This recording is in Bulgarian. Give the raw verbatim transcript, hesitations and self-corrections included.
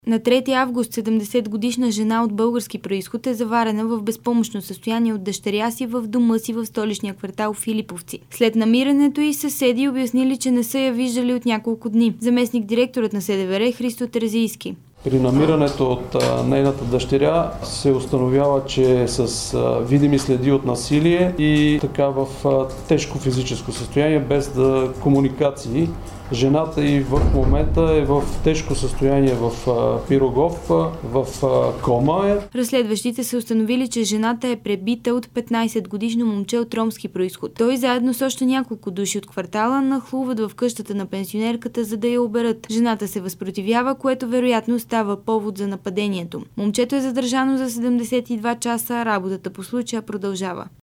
На трети август седемдесетгодишна жена от български произход е заварена в безпомощно състояние от дъщеря си в дома си в столичния квартал Филиповци. След намирането й съседи обяснили, че не са я виждали от няколко дни. Заместник директорът на СДВР Христо Терзийски. При намирането от а, нейната дъщеря се установява, че е с а, видими следи от насилие и така в а, тежко физическо състояние, без да комуникации. Жената и в момента е в тежко състояние в а, Пирогов, а, в а, кома е. Разследващите са установили, че жената е пребита от петнайсетгодишно момче от ромски произход. Той заедно с още няколко души от квартала нахлуват в къщата на пенсионерката, за да я оберат. Жената се възпротивява, което вероятно става повод за нападението. Момчето е задържано за седемдесет и два часа, а работата по случая продължава.